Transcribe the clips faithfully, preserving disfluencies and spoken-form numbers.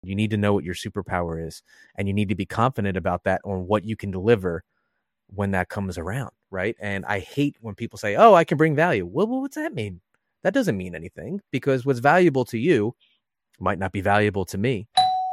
You need to know what your superpower is, and you need to be confident about that on what you can deliver when that comes around, right? And I hate when people say, oh, I can bring value. Well, what's that mean? That doesn't mean anything, because what's valuable to you might not be valuable to me.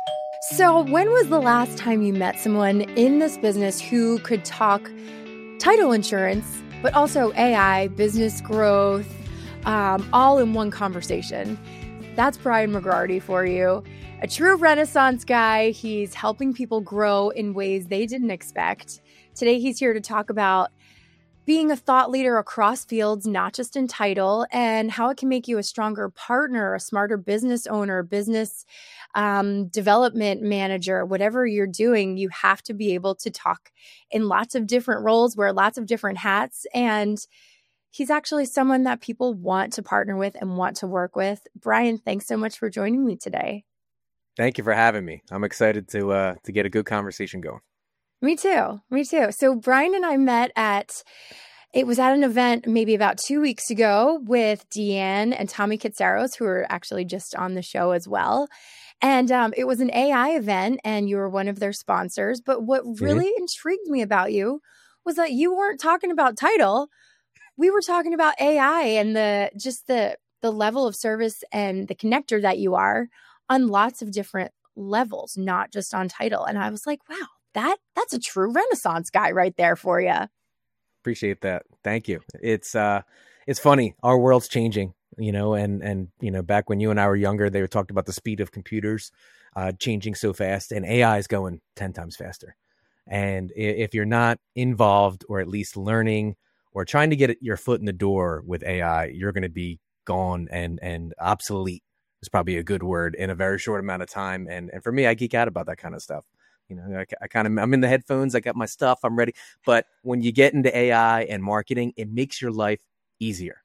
So when was the last time you met someone in this business who could talk title insurance, but also A I, business growth, um, all in one conversation? That's Brian McGroarty for you. A true Renaissance guy. He's helping people grow in ways they didn't expect. Today, he's here to talk about being a thought leader across fields, not just in title, and how it can make you a stronger partner, a smarter business owner, business um, development manager, whatever you're doing. You have to be able to talk in lots of different roles, wear lots of different hats. And he's actually someone that people want to partner with and want to work with. Brian, thanks so much for joining me today. Thank you for having me. I'm excited to uh, to get a good conversation going. Me too. Me too. So Brian and I met at, it was at an event maybe about two weeks ago with Deanne and Tommy Katsaros, who are actually just on the show as well. And um, it was an A I event, and you were one of their sponsors. But what really mm-hmm. intrigued me about you was that you weren't talking about title. We were talking about A I and the just the the level of service and the connector that you are on lots of different levels, not just on title. And I was like, wow, that that's a true Renaissance guy right there for you. Appreciate that. Thank you. It's uh, it's funny. Our world's changing, you know, and and you know, back when you and I were younger, they were talking about the speed of computers uh, changing so fast, and A I is going ten times faster. And if you're not involved, or at least learning, or trying to get your foot in the door with A I, you're going to be gone and and obsolete. Is probably a good word in a very short amount of time. And and for me, I geek out about that kind of stuff. You know, I, I kind of, I'm in the headphones, I got my stuff, I'm ready. But when you get into A I and marketing, it makes your life easier.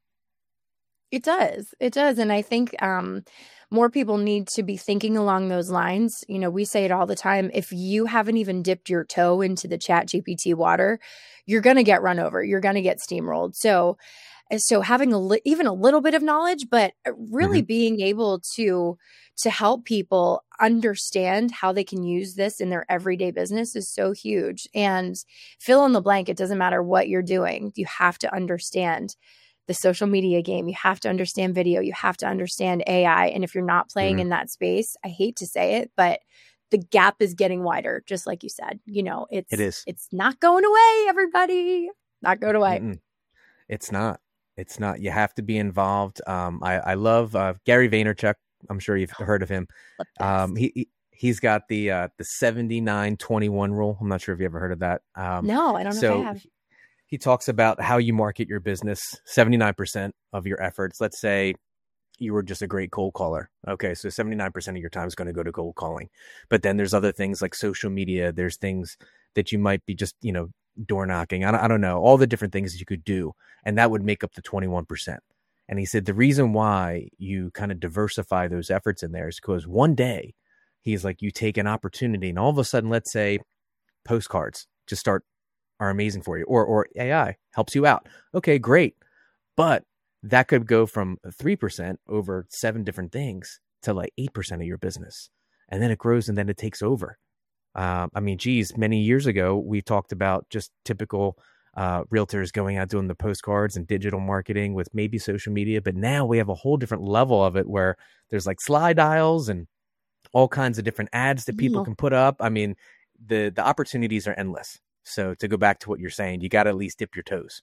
It does. It does. And I think um, more people need to be thinking along those lines. You know, we say it all the time. If you haven't even dipped your toe into the Chat G P T water, you're going to get run over. You're going to get steamrolled. So So having a li- even a little bit of knowledge, but really mm-hmm. being able to to help people understand how they can use this in their everyday business is so huge. And fill in the blank. It doesn't matter what you're doing. You have to understand the social media game. You have to understand video. You have to understand A I. And if you're not playing mm-hmm. in that space, I hate to say it, but the gap is getting wider, just like you said. You know, it's it is. It's not going away, everybody. Not going away. Mm-mm. It's not. It's not. You have to be involved. Um, I, I love uh, Gary Vaynerchuk. I'm sure you've heard of him. Um, he, he he's got the uh, the seventy-nine twenty-one rule. I'm not sure if you ever heard of that. Um, no, I don't know so if I have. He, he talks about how you market your business. seventy-nine percent of your efforts. Let's say you were just a great cold caller. Okay, so seventy-nine percent of your time is going to go to cold calling. But then there's other things like social media. There's things that you might be just, you know, door knocking. I don't, I don't know, all the different things that you could do. And that would make up the twenty-one percent. And he said, the reason why you kind of diversify those efforts in there is because one day he's like, you take an opportunity and all of a sudden, let's say postcards just start are amazing for you, or, or A I helps you out. Okay, great. But that could go from three percent over seven different things to like eight percent of your business. And then it grows and then it takes over. Um, I mean, geez, many years ago, we talked about just typical uh, realtors going out doing the postcards and digital marketing with maybe social media. But now we have a whole different level of it where there's like slide dials and all kinds of different ads that people Yeah. can put up. I mean, the the opportunities are endless. So to go back to what you're saying, you got to at least dip your toes.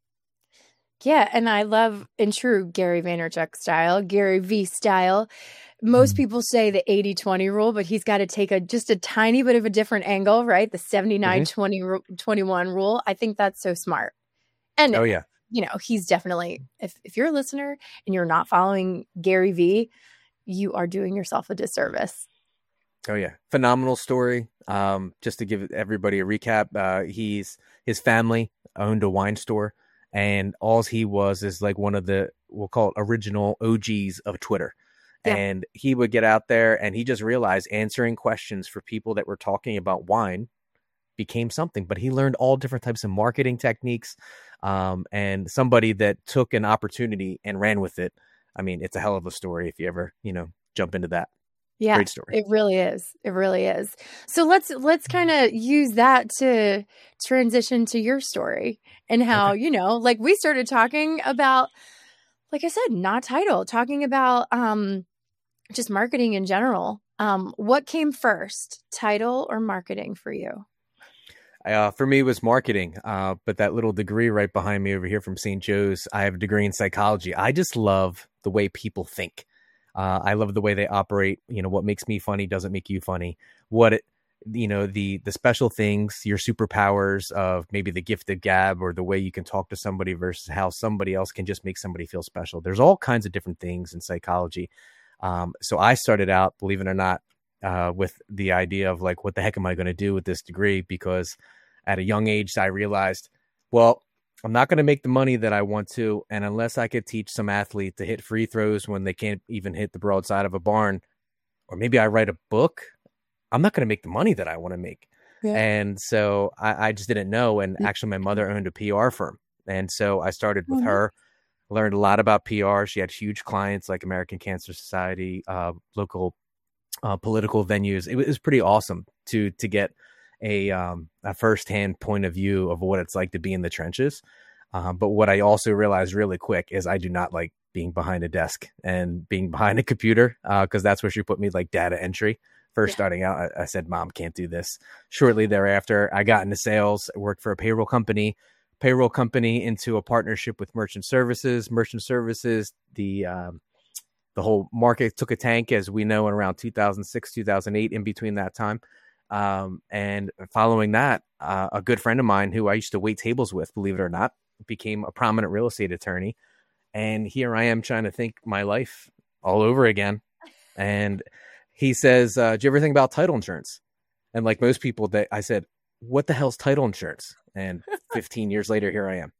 Yeah. And I love, in true Gary Vaynerchuk style, Gary V style, most people say the eighty twenty rule, but he's got to take a just a tiny bit of a different angle, right? The seventy-nine twenty twenty-one rule. I think that's so smart. And, Oh, yeah. you know, he's definitely, if, if you're a listener and you're not following Gary V, you are doing yourself a disservice. Oh, yeah. Phenomenal story. Um, just to give everybody a recap, uh, he's his family owned a wine store, and all he was is like one of the, we'll call it original O Gs of Twitter. Yeah. And he would get out there and he just realized answering questions for people that were talking about wine became something. But he learned all different types of marketing techniques, um, and somebody that took an opportunity and ran with it. I mean, it's a hell of a story if you ever, you know, jump into that. Yeah, Great story. it really is. It really is. So let's let's kind of use that to transition to your story and how, Okay. you know, like we started talking about, like I said, not title, talking about um just marketing in general. Um, what came first, title or marketing for you? Uh, for me, it was marketing. Uh, but that little degree right behind me over here from Saint Joe's, I have a degree in psychology. I just love the way people think. Uh, I love the way they operate. You know, what makes me funny doesn't make you funny. What it, you know, the the special things, your superpowers of maybe the gift of gab or the way you can talk to somebody versus how somebody else can just make somebody feel special. There's all kinds of different things in psychology. Um, so I started out, believe it or not, uh, with the idea of like, what the heck am I going to do with this degree? Because at a young age, I realized, well, I'm not going to make the money that I want to. And unless I could teach some athlete to hit free throws when they can't even hit the broadside of a barn, or maybe I write a book, I'm not going to make the money that I want to make. Yeah. And so I, I just didn't know. And actually, my mother owned a P R firm. And so I started with Mhm. her, learned a lot about P R. She had huge clients like American Cancer Society, uh, local uh, political venues. It was pretty awesome to to get a um, a firsthand point of view of what it's like to be in the trenches. Um, but what I also realized really quick is I do not like being behind a desk and being behind a computer because uh, that's where she put me, like data entry. First Yeah. starting out, I, I said, Mom, can't do this. Shortly thereafter, I got into sales. I worked for a payroll company, payroll company into a partnership with Merchant Services. Merchant Services, the um, the whole market took a tank, as we know, in around two thousand six, two thousand eight, in between that time. Um, and following that, uh, a good friend of mine who I used to wait tables with, believe it or not, became a prominent real estate attorney. And here I am trying to think my life all over again. And he says, uh, do you ever think about title insurance? And like most people, that I said, what the hell's title insurance? And fifteen years later, here I am.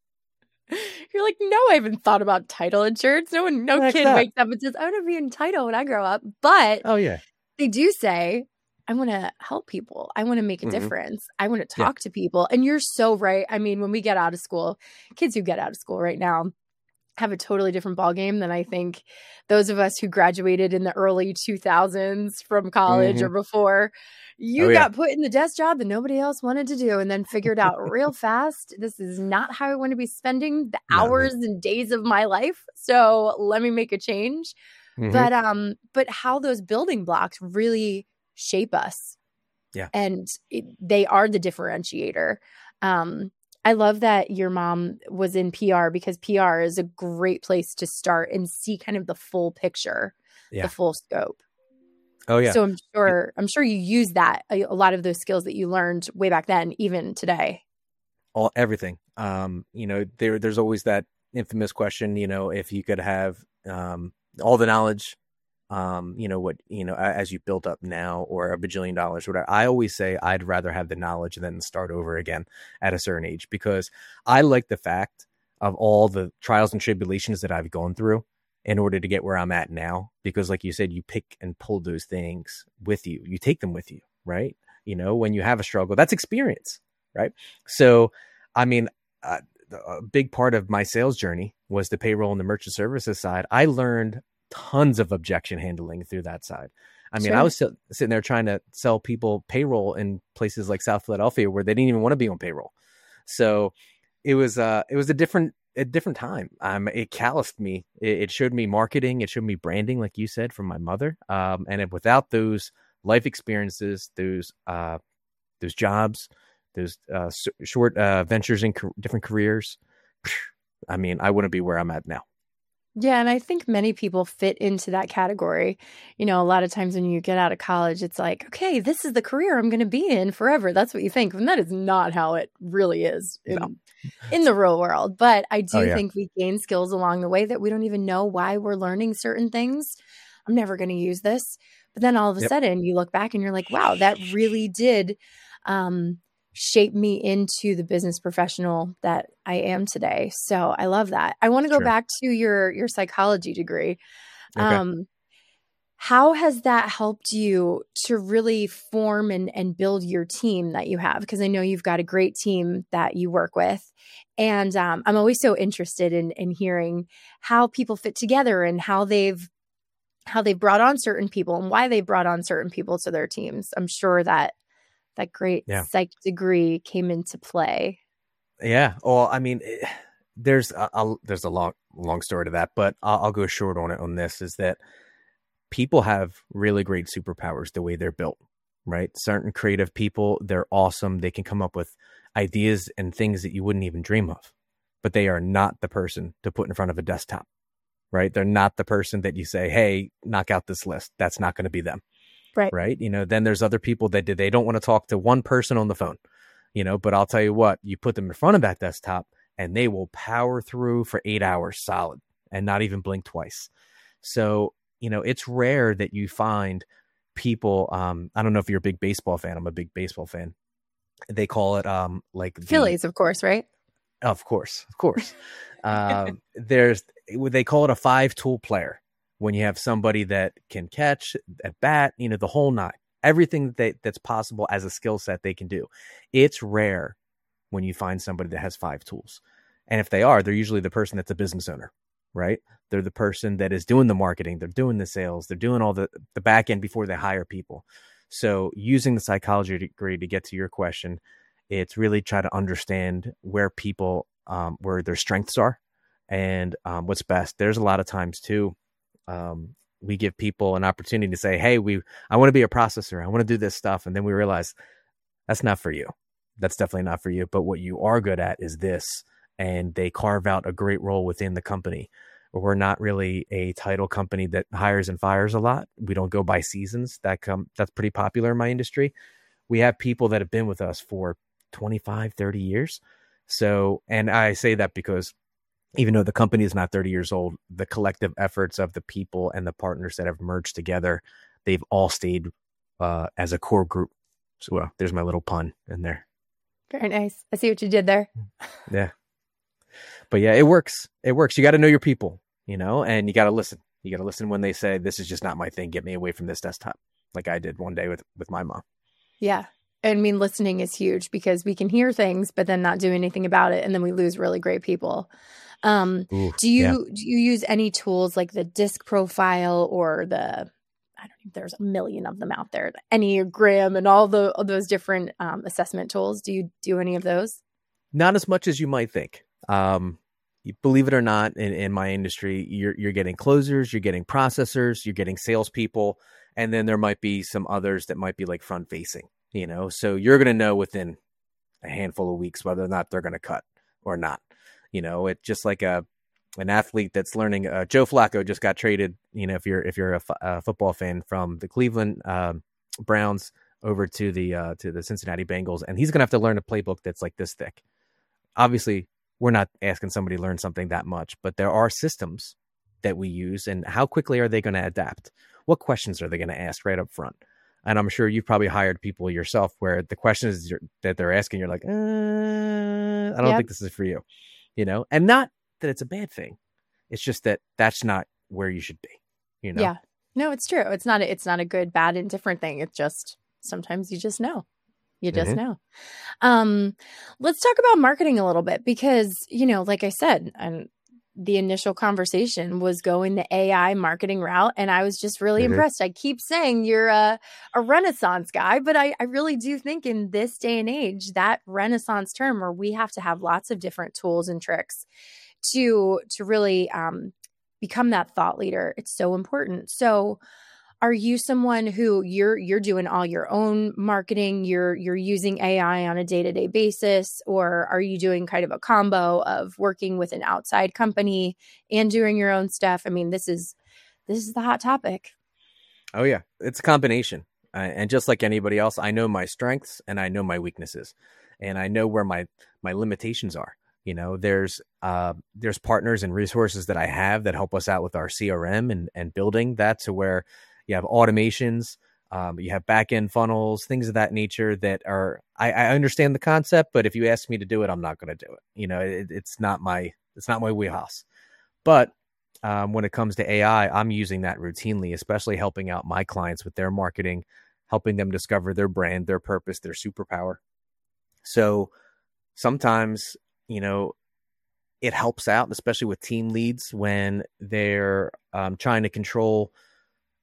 You're like, no, I haven't thought about title insurance. No one, no Heck kid that. wakes up and says, I want to be in title when I grow up. But Oh, yeah. they do say, I want to help people. I want to make a Mhm. difference. I want to Yeah. talk to people. And you're so right. I mean, when we get out of school, kids who get out of school right now have a totally different ballgame than I think those of us who graduated in the early two thousands from college Mhm. or before. You Oh, yeah. got put in the desk job that nobody else wanted to do and then figured out real fast, this is not how I want to be spending the Not me. hours and days of my life. So let me make a change. Mhm. But um, but how those building blocks really shape us. Yeah. And it, they are the differentiator. Um, I love that your mom was in P R because P R is a great place to start and see kind of the full picture, Yeah. the full scope. Oh, yeah. So I'm sure I'm sure you use that a, a lot of those skills that you learned way back then, even today. All everything. Um, you know, there there's always that infamous question, you know, if you could have um all the knowledge, um, you know, what, you know, a- as you built up now, or a bajillion dollars, whatever. I always say I'd rather have the knowledge than start over again at a certain age, because I like the fact of all the trials and tribulations that I've gone through in order to get where I'm at now. Because like you said, you pick and pull those things with you. You take them with you, right? You know, when you have a struggle, that's experience, right? So, I mean, uh, a big part of my sales journey was the payroll and the merchant services side. I learned tons of objection handling through that side. I mean, Sure. I was still sitting there trying to sell people payroll in places like South Philadelphia where they didn't even want to be on payroll. So it was, uh, it was a different, a different time. Um, it calloused me. It, it showed me marketing. It showed me branding, like you said, from my mother. Um, and if, without those life experiences, those, uh, those jobs, those uh, s- short uh, ventures in ca- different careers, I mean, I wouldn't be where I'm at now. Yeah, and I think many people fit into that category. You know, a lot of times when you get out of college, it's like, okay, this is the career I'm going to be in forever. That's what you think. And that is not how it really is in, No. in the real world. But I do Oh, yeah. think we gain skills along the way that we don't even know why we're learning certain things. I'm never going to use this. But then all of a Yep. sudden you look back and you're like, wow, that really did um, shape me into the business professional that I am today. So I love that. I want to go Sure. back to your your psychology degree. Okay. Um, how has that helped you to really form and, and build your team that you have? Because I know you've got a great team that you work with. And um, I'm always so interested in, in hearing how people fit together and how they've how they brought on certain people and why they brought on certain people to their teams. I'm sure that that great Yeah. psych degree came into play. Yeah. Well, I mean, it, there's a, a there's a long long story to that, but I'll, I'll go short on it. On this is that people have really great superpowers the way they're built, right? Certain creative people, they're awesome. They can come up with ideas and things that you wouldn't even dream of, but they are not the person to put in front of a desktop, right? They're not the person that you say, hey, knock out this list. That's not going to be them. Right. Right. You know, then there's other people that they don't want to talk to one person on the phone, you know, but I'll tell you what, you put them in front of that desktop and they will power through for eight hours solid and not even blink twice. So, you know, it's rare that you find people. Um, I don't know if you're a big baseball fan. I'm a big baseball fan. They call it um, like the, Phillies, of course, right? Of course, of course. um, there's they call it a five tool player. When you have somebody that can catch, at bat, you know, the whole nine, everything that that's possible as a skill set they can do. It's rare when you find somebody that has five tools. And if they are, they're usually the person that's a business owner, right? They're the person that is doing the marketing. They're doing the sales. They're doing all the, the back end before they hire people. So using the psychology degree to get to your question, it's really try to understand where people, um, where their strengths are and um, what's best. There's a lot of times too, Um, we give people an opportunity to say, hey, we, I want to be a processor. I want to do this stuff. And then we realize that's not for you. That's definitely not for you. But what you are good at is this. And they carve out a great role within the company. We're not really a title company that hires and fires a lot. We don't go by seasons. That come, that's pretty popular in my industry. We have people that have been with us for twenty-five, thirty years. So, and I say that because even though the company is not thirty years old, the collective efforts of the people and the partners that have merged together, they've all stayed uh, as a core group. So well, there's my little pun in there. Very nice. I see what you did there. Yeah. But yeah, it works. It works. You got to know your people, you know, and you got to listen. You got to listen when they say, this is just not my thing. Get me away from this desktop. Like I did one day with, with my mom. Yeah. I mean, listening is huge because we can hear things, but then not do anything about it. And then we lose really great people. Um, Ooh, do you, yeah. do you use any tools like the DISC profile or the, I don't know, there's a million of them out there, the Enneagram and all the, all those different um, assessment tools. Do you do any of those? Not as much as you might think. Um, you, believe it or not, in, in my industry, you're, you're getting closers, you're getting processors, you're getting salespeople. And then there might be some others that might be like front facing, you know, so you're going to know within a handful of weeks whether or not they're going to cut or not. You know, it just like a an athlete that's learning. Uh, Joe Flacco just got traded. You know, if you're if you're a, f- a football fan, from the Cleveland um, Browns over to the uh, to the Cincinnati Bengals, and he's gonna have to learn a playbook that's like this thick. Obviously, we're not asking somebody to learn something that much, but there are systems that we use, and how quickly are they going to adapt? What questions are they going to ask right up front? And I'm sure you've probably hired people yourself where the questions you're, that they're asking, you're like, uh, I don't Yep. think this is for you. You know, and not that it's a bad thing. It's just that that's not where you should be, you know? Yeah. No, it's true. It's not, a, it's not a good, bad, indifferent thing. It's just, sometimes you just know. You just Mhm. know. Um, let's talk about marketing a little bit because, you know, like I said, and the initial conversation was going the A I marketing route. And I was just really Mhm. impressed. I keep saying you're a, a Renaissance guy, but I, I really do think in this day and age, that Renaissance term where we have to have lots of different tools and tricks to, to really um, become that thought leader. It's so important. So are you someone who you're you're doing all your own marketing, you're you're using A I on a day-to-day basis, or are you doing kind of a combo of working with an outside company and doing your own stuff? I mean, this is this is the hot topic. Oh yeah, it's a combination. Uh, and just like anybody else, I know my strengths and I know my weaknesses, and I know where my my limitations are. You know, there's uh, there's partners and resources that I have that help us out with our C R M and and building that to where you have automations, um, you have back end funnels, things of that nature that are, I, I understand the concept, but if you ask me to do it, I'm not going to do it. You know, it, it's not my, it's not my wheelhouse. But um, when it comes to A I, I'm using that routinely, especially helping out my clients with their marketing, helping them discover their brand, their purpose, their superpower. So sometimes, you know, it helps out, especially with team leads when they're um, trying to control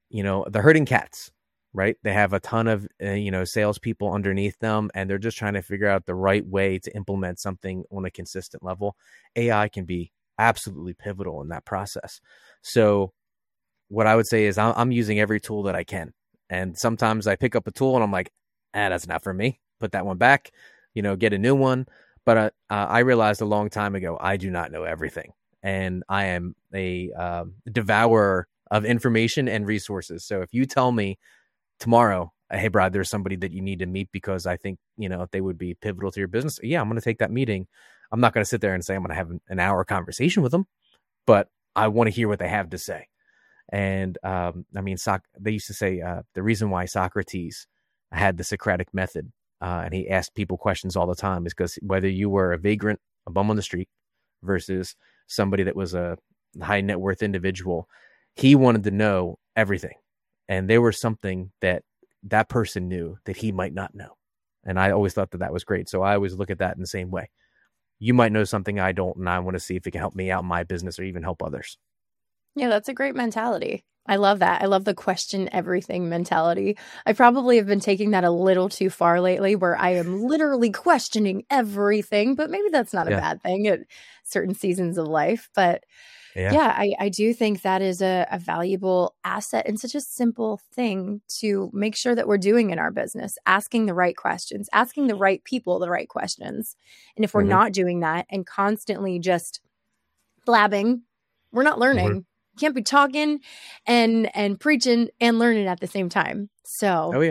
you know, the herding cats, right? They have a ton of, uh, you know, salespeople underneath them, and they're just trying to figure out the right way to implement something on a consistent level. A I can be absolutely pivotal in that process. So what I would say is I'm, I'm using every tool that I can. And sometimes I pick up a tool and I'm like, ah, that's not for me. Put that one back, you know, get a new one. But uh, uh, I realized a long time ago, I do not know everything. And I am a uh, devourer of information and resources. So if you tell me tomorrow, hey, Brad, there's somebody that you need to meet because I think, you know, they would be pivotal to your business. Yeah, I'm going to take that meeting. I'm not going to sit there and say I'm going to have an hour conversation with them, but I want to hear what they have to say. And um, I mean, Soc- they used to say uh, the reason why Socrates had the Socratic method uh, and he asked people questions all the time is because whether you were a vagrant, a bum on the street versus somebody that was a high net worth individual, he wanted to know everything. And there was something that that person knew that he might not know. And I always thought that that was great. So I always look at that in the same way. You might know something I don't, and I want to see if it can help me out in my business or even help others. Yeah, that's a great mentality. I love that. I love the question everything mentality. I probably have been taking that a little too far lately where I am literally questioning everything, but maybe that's not a Yeah. bad thing at certain seasons of life. But Yeah. yeah, I, I do think that is a, a valuable asset and such a simple thing to make sure that we're doing in our business, asking the right questions, asking the right people the right questions. And if we're Mhm. not doing that and constantly just blabbing, we're not learning. Mhm. Can't be talking and and preaching and learning at the same time. So, Oh, yeah.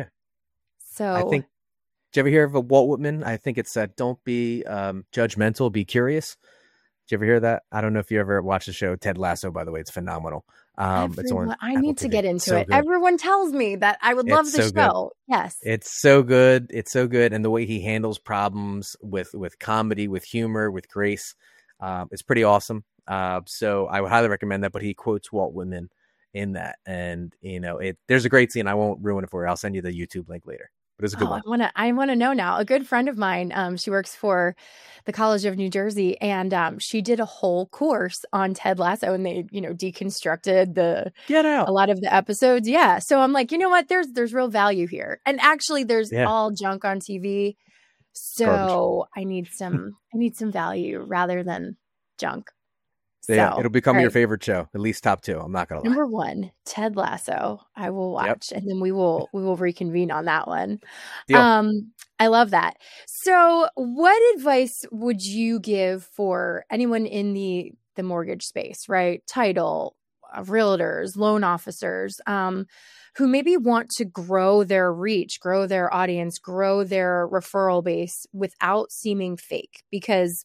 so I think, did you ever hear of a Walt Whitman? I think it's uh, don't be um, judgmental, be curious. Did you ever hear that? I don't know if you ever watched the show Ted Lasso, by the way. It's phenomenal. Um, it's on everyone, I Apple need to T V. get It's into so it. good. Everyone tells me that I would love It's the so good. show. Yes. It's so good. It's so good. And the way he handles problems with, with comedy, with humor, with grace, um, it's pretty awesome. Uh, so I would highly recommend that, but he quotes Walt Whitman in that. And, you know, it, there's a great scene. I won't ruin it for you. I'll send you the YouTube link later, but it's a good Oh, one. I want to. I want to know now. A good friend of mine, um, she works for the College of New Jersey, and um, she did a whole course on Ted Lasso, and they, you know, deconstructed the Get a out. lot of the episodes. Yeah, so I'm like, you know what? There's there's real value here, and actually, there's Yeah. all junk on T V. Garbage. So I need some. I need some value rather than junk. Yeah, So, it'll become all your right. favorite show, at least top two. I'm not gonna lie. Number one, Ted Lasso. I will Yep. watch, and then we will we will reconvene on that one. Deal. Um, I love that. So, what advice would you give for anyone in the the mortgage space, right? Title, uh, realtors, loan officers, um, who maybe want to grow their reach, grow their audience, grow their referral base without seeming fake? Because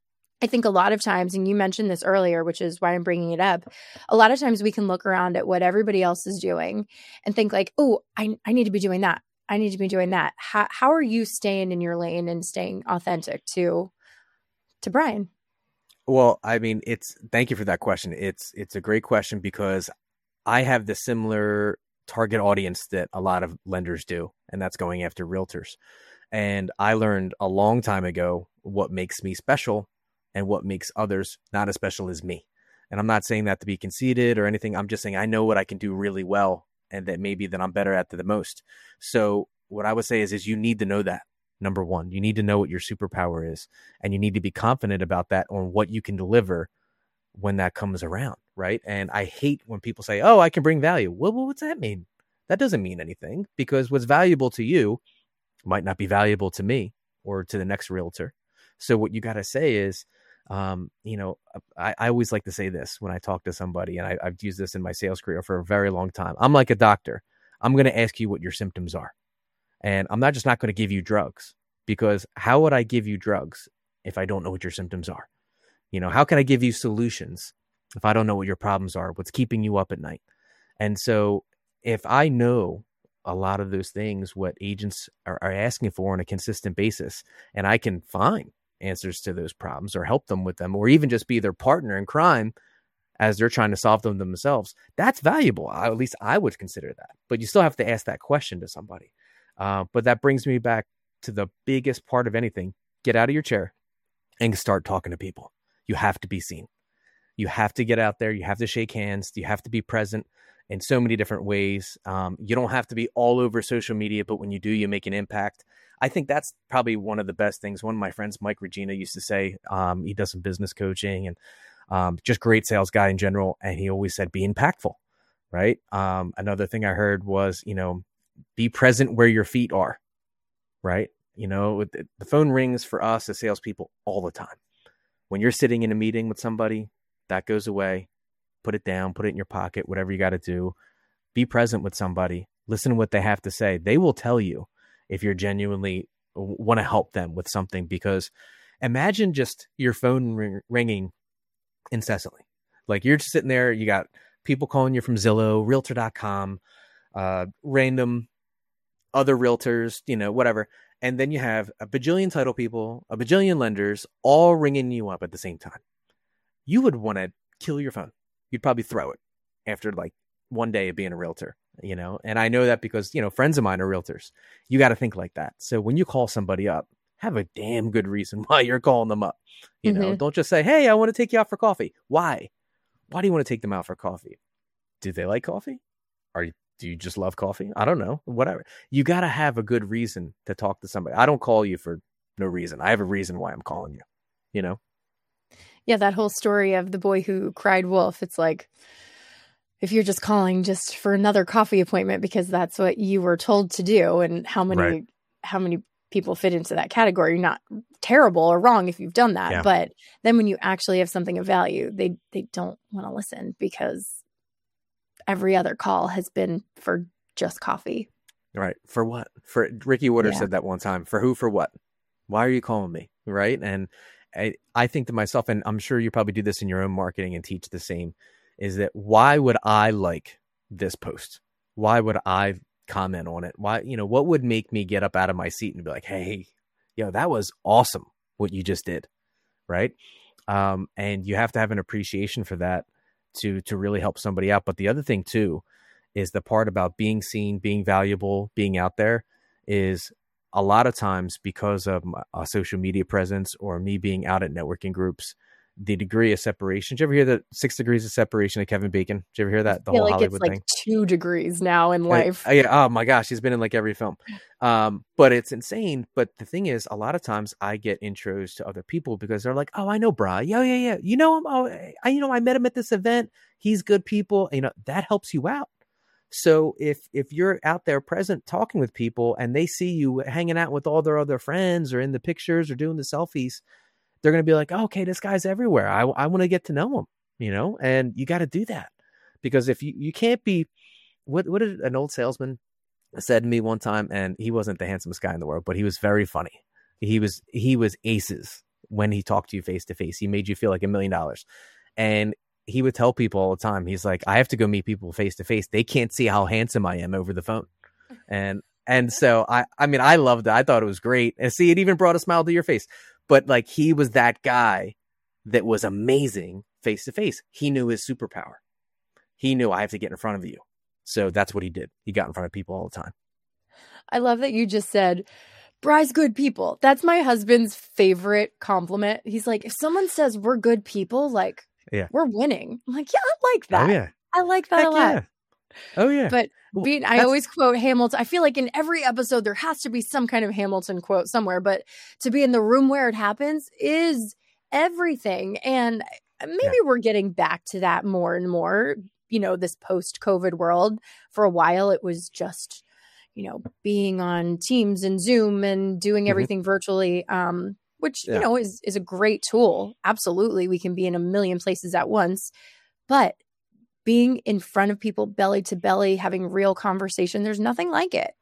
I think a lot of times, and you mentioned this earlier, which is why I'm bringing it up, a lot of times we can look around at what everybody else is doing and think like, oh, I, I need to be doing that. I need to be doing that. How, how are you staying in your lane and staying authentic to, to Brian? Well, I mean, it's thank you for that question. It's it's a great question because I have the similar target audience that a lot of lenders do, and that's going after realtors. And I learned a long time ago what makes me special and what makes others not as special as me. And I'm not saying that to be conceited or anything. I'm just saying I know what I can do really well and that maybe that I'm better at the most. So what I would say is, is you need to know that. Number one, you need to know what your superpower is, and you need to be confident about that on what you can deliver when that comes around, right? And I hate when people say, oh, I can bring value. Well, what's that mean? That doesn't mean anything, because what's valuable to you might not be valuable to me or to the next realtor. So what you got to say is, um, you know, I, I always like to say this when I talk to somebody, and I, I've used this in my sales career for a very long time. I'm like a doctor. I'm going to ask you what your symptoms are. And I'm not just not going to give you drugs, because how would I give you drugs if I don't know what your symptoms are? You know, how can I give you solutions if I don't know what your problems are, what's keeping you up at night? And so if I know a lot of those things, what agents are, are asking for on a consistent basis, and I can find answers to those problems or help them with them, or even just be their partner in crime as they're trying to solve them themselves, that's valuable. I, at least I would consider that. But you still have to ask that question to somebody. Uh, but that brings me back to the biggest part of anything. Get out of your chair and start talking to people. You have to be seen. You have to get out there. You have to shake hands. You have to be present. in so many different ways. Um, you don't have to be all over social media, but when you do, you make an impact. I think that's probably one of the best things. One of my friends, Mike Regina, used to say, um, he does some business coaching and um, just great sales guy in general. And he always said, be impactful, right? Um, another thing I heard was, you know, be present where your feet are, right? You know, the phone rings for us as salespeople all the time. When you're sitting in a meeting with somebody, that goes away. Put it down, put it in your pocket, whatever you got to do. Be present with somebody. Listen to what they have to say. They will tell you if you're genuinely want to help them with something, because imagine just your phone ring, ringing incessantly. Like you're just sitting there, you got people calling you from Zillow, realtor dot com, uh, random other realtors, you know, whatever. And then you have a bajillion title people, a bajillion lenders, all ringing you up at the same time. You would want to kill your phone. You'd probably throw it after like one day of being a realtor, you know? And I know that because, you know, friends of mine are realtors. You got to think like that. So when you call somebody up, have a damn good reason why you're calling them up. You mm-hmm. know, don't just say, hey, I want to take you out for coffee. Why? Why do you want to take them out for coffee? Do they like coffee? Are you, do you just love coffee? I don't know. Whatever. You got to have a good reason to talk to somebody. I don't call you for no reason. I have a reason why I'm calling you, you know? Yeah, that whole story of the boy who cried wolf. It's like, if you're just calling just for another coffee appointment because that's what you were told to do, and how many right. how many people fit into that category, you're not terrible or wrong if you've done that. Yeah. But then when you actually have something of value, they they don't want to listen because every other call has been for just coffee. Right. For what? For Ricky Woodard yeah. said that one time. For who? For what? Why are you calling me? Right. And I, I think to myself, and I'm sure you probably do this in your own marketing and teach the same, is that why would I like this post? Why would I comment on it? Why, you know, what would make me get up out of my seat and be like, hey, yo, that was awesome what you just did. Right. Um, and you have to have an appreciation for that to, to really help somebody out. But the other thing too, is the part about being seen, being valuable, being out there is a lot of times because of my, a social media presence or me being out at networking groups, the degree of separation. Did you ever hear the six degrees of separation of Kevin Bacon? Did you ever hear that? The I feel whole like Hollywood it's like thing. Two degrees now in life. Uh, yeah. Oh my gosh. He's been in like every film. Um, but it's insane. But the thing is, a lot of times I get intros to other people because they're like, oh, I know Bri. Yeah, yeah, yeah. You know him? Oh, I, you know, I met him at this event. He's good people. You know, that helps you out. So if if you're out there present talking with people and they see you hanging out with all their other friends or in the pictures or doing the selfies, they're going to be like, oh, okay, this guy's everywhere. I, I want to get to know him, you know, and you got to do that because if you, you can't be, what, what did an old salesman said to me one time, and he wasn't the handsomest guy in the world, but he was very funny. He was, he was aces when he talked to you face to face. He made you feel like a million dollars. And he would tell people all the time, he's like, I have to go meet people face to face. They can't see how handsome I am over the phone. And, and so I, I mean, I loved it. I thought it was great. And see, it even brought a smile to your face, but like, he was that guy that was amazing face to face. He knew his superpower. He knew I have to get in front of you. So that's what he did. He got in front of people all the time. I love that you just said, Bri's good people. That's my husband's favorite compliment. He's like, if someone says we're good people, like, yeah, we're winning. I'm like, yeah, I like that. Oh, yeah. I like that Heck a lot. Yeah. Oh, yeah. But being, I always quote Hamilton. I feel like in every episode, there has to be some kind of Hamilton quote somewhere. But to be in the room where it happens is everything. And maybe yeah. we're getting back to that more and more, you know, this post-COVID world. For a while, it was just, you know, being on Teams and Zoom and doing everything mm-hmm. virtually. Um, which, yeah. you know, is, is a great tool. Absolutely. We can be in a million places at once, but being in front of people belly to belly, having real conversation, there's nothing like it.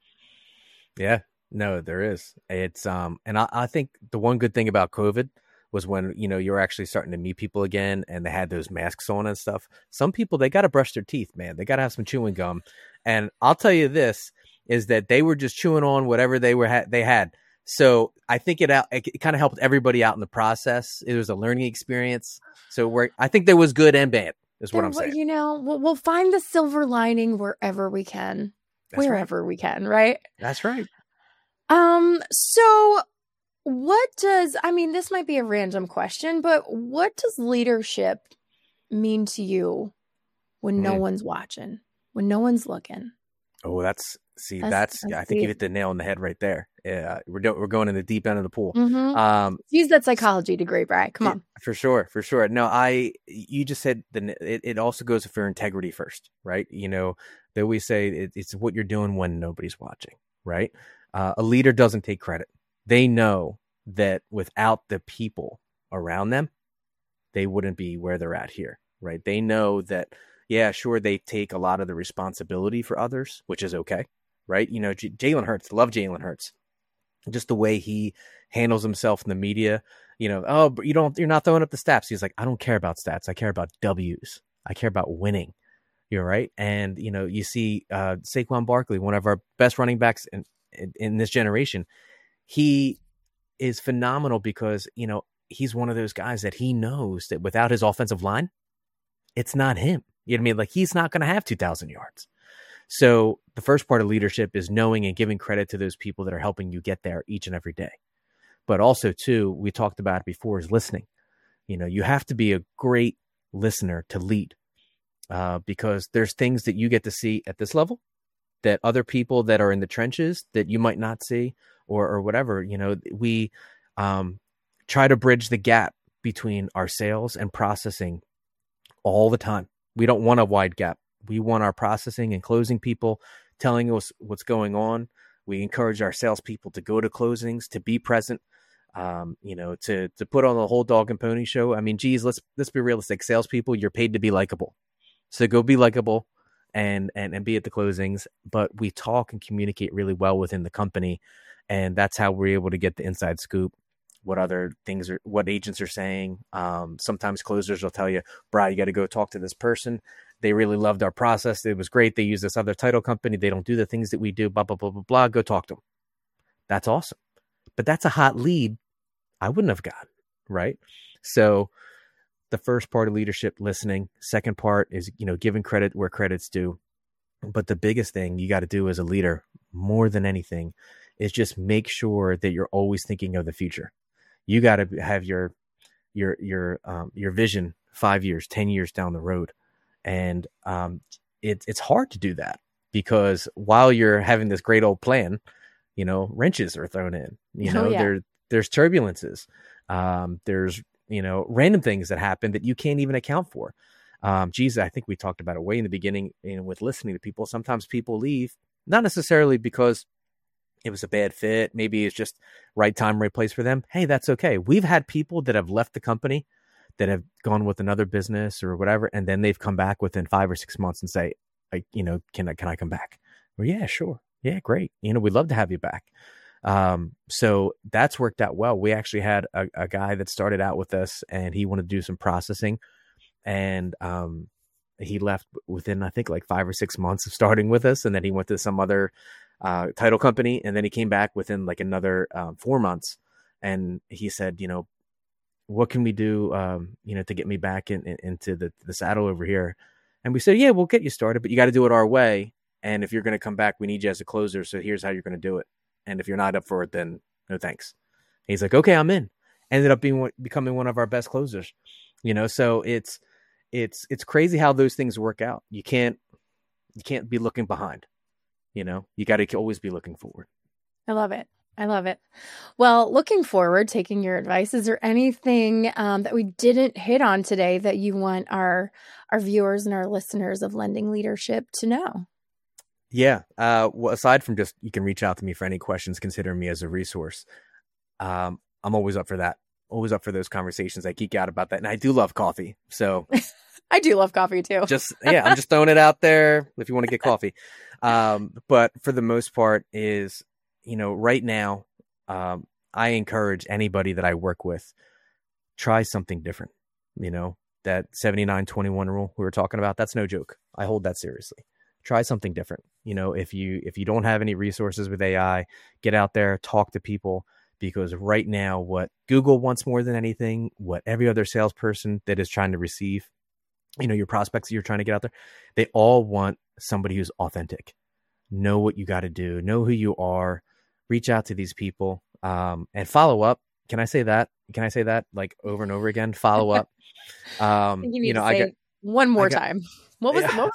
Yeah, no, there is. It's, um, and I, I think the one good thing about COVID was when, you know, you're actually starting to meet people again and they had those masks on and stuff. Some people, they got to brush their teeth, man. They got to have some chewing gum. And I'll tell you this is that they were just chewing on whatever they were, ha- they had. So I think it out, it, it kind of helped everybody out in the process. It was a learning experience. So we're, I think there was good and bad is what there, I'm saying. You know, we'll, we'll find the silver lining wherever we can, That's wherever right. we can. Right. That's right. Um, so what does, I mean, this might be a random question, but what does leadership mean to you when mm. no one's watching? when no one's looking. Oh, that's see, that's, That's, yeah, I that's think the, you hit the nail on the head right there. Yeah, we're do- we're going in the deep end of the pool. Mhm. Um, use that psychology degree, Bri. Come it- on. for sure, for sure. No, I you just said the it, it also goes for integrity first, right? You know, they always say it, it's what you're doing when nobody's watching, right? Uh, a leader doesn't take credit. They know that without the people around them, they wouldn't be where they're at here, right? They know that, yeah, sure, they take a lot of the responsibility for others, which is okay, right? You know, J- Jalen Hurts, love Jalen Hurts, just the way he handles himself in the media. You know, oh, but you don't, you're not throwing up the stats. He's like, I don't care about stats. I care about W's. I care about winning. You're right. And, you know, you see uh, Saquon Barkley, one of our best running backs in, in, in this generation. He is phenomenal because, you know, he's one of those guys that he knows that without his offensive line, it's not him. You know what I mean? Like, he's not going to have two thousand yards. So the first part of leadership is knowing and giving credit to those people that are helping you get there each and every day. But also, too, we talked about it before, is listening. You know, you have to be a great listener to lead, uh, because there's things that you get to see at this level that other people that are in the trenches that you might not see, or or whatever. You know, we um, try to bridge the gap between our sales and processing all the time. We don't want a wide gap. We want our processing and closing people telling us what's going on. We encourage our salespeople to go to closings, to be present, um, you know, to to put on the whole dog and pony show. I mean, geez, let's let's be realistic. Salespeople, you're paid to be likable, so go be likable and and and be at the closings. But we talk and communicate really well within the company, and that's how we're able to get the inside scoop. What other things are, what agents are saying. Um, sometimes closers will tell you, Bri, you got to go talk to this person. They really loved our process. It was great. They use this other title company. They don't do the things that we do, blah, blah, blah, blah, blah. Go talk to them. That's awesome. But that's a hot lead I wouldn't have gotten, right? So the first part of leadership, listening. Second part is, you know, giving credit where credit's due. But the biggest thing you got to do as a leader, more than anything, is just make sure that you're always thinking of the future. You got to have your your your um, your vision five years, ten years down the road, and um, it, it's hard to do that because while you're having this great old plan, you know, wrenches are thrown in. You know, Oh, yeah. there there's turbulences. Um, there's you know random things that happen that you can't even account for. Um, geez, I think we talked about it way in the beginning. You know, with listening to people, sometimes people leave not necessarily because it was a bad fit. Maybe it's just right time, right place for them. Hey, that's okay. We've had people that have left the company that have gone with another business or whatever, and then they've come back within five or six months and say, like, you know, can I, can I come back? Well, yeah, sure. Yeah, great. You know, we'd love to have you back. Um, so that's worked out well. We actually had a, a guy that started out with us and he wanted to do some processing, and um, he left within, I think, like five or six months of starting with us. And then he went to some other uh, title company, and then he came back within like another um, four months. And he said, you know, what can we do, um, you know, to get me back in, in, into the, the saddle over here? And we said, yeah, we'll get you started, but you got to do it our way. And if you're going to come back, we need you as a closer. So here's how you're going to do it. And if you're not up for it, then no thanks. And he's like, okay, I'm in. Ended up being becoming one of our best closers. You know, so it's it's it's crazy how those things work out. You can't you can't be looking behind. You know, you got to always be looking forward. I love it. I love it. Well, looking forward, taking your advice, is there anything um, that we didn't hit on today that you want our our viewers and our listeners of Lending Leadership to know? Yeah. Uh, well, aside from just, you can reach out to me for any questions, consider me as a resource. Um, I'm always up for that. Always up for those conversations. I geek out about that. And I do love coffee. So I do love coffee too. just, yeah, I'm just throwing it out there if you want to get coffee. Um, but for the most part is, you know, right now, um, I encourage anybody that I work with, try something different. You know, that seventy-nine twenty-one rule we were talking about, that's no joke. I hold that seriously. Try something different. You know, if you, if you don't have any resources with A I, get out there, talk to people, because right now what Google wants more than anything, what every other salesperson that is trying to receive, you know, your prospects that you're trying to get out there, they all want somebody who's authentic. Know what you got to do, know who you are, reach out to these people, um, and follow up. Can I say that? Can I say that like over and over again? Follow up. Um, you need you know, to I say got one more I got, time. What was yeah. what was that?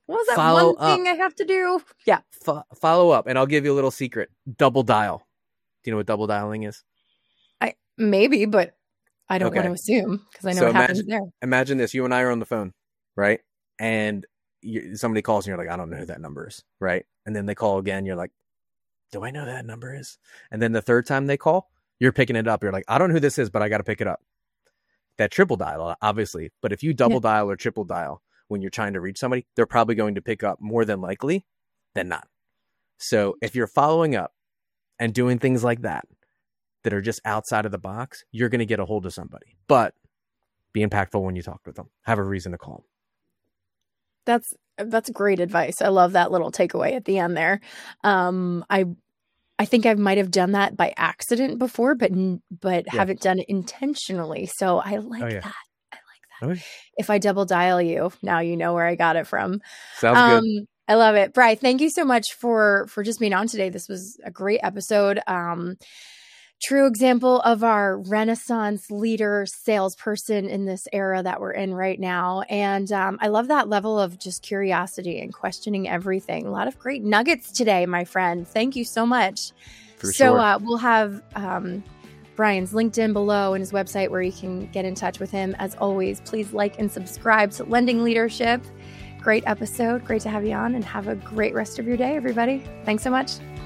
What was that Follow one thing up. I have to do? Yeah. Fo- follow up. And I'll give you a little secret. Double dial. Do you know what double dialing is? I maybe, but I don't Okay. want to assume because I know So what happens imagine- there. Imagine this. You and I are on the phone, right? And you, somebody calls and you're like, I don't know who that number is, right? And then they call again. You're like, do I know who that number is? And then the third time they call, you're picking it up. You're like, I don't know who this is, but I got to pick it up. That triple dial, obviously. But if you double Yeah. dial or triple dial when you're trying to reach somebody, they're probably going to pick up more than likely than not. So if you're following up and doing things like that, that are just outside of the box, you're going to get a hold of somebody. But be impactful when you talk with them. Have a reason to call them. That's that's great advice. I love that little takeaway at the end there. Um, I I think I might have done that by accident before, but but Yeah. haven't done it intentionally. So I like Oh, yeah. that. I like that. Okay. If I double dial you, now you know where I got it from. Sounds um, good. I love it. Bri, thank you so much for for just being on today. This was a great episode. Um, true example of our Renaissance leader salesperson in this era that we're in right now. And um, I love that level of just curiosity and questioning everything. A lot of great nuggets today, my friend. Thank you so much. For so sure. uh, we'll have um, Brian's LinkedIn below and his website where you can get in touch with him. As always, please like and subscribe to Lending Leadership. Great episode. Great to have you on, and have a great rest of your day, everybody. Thanks so much.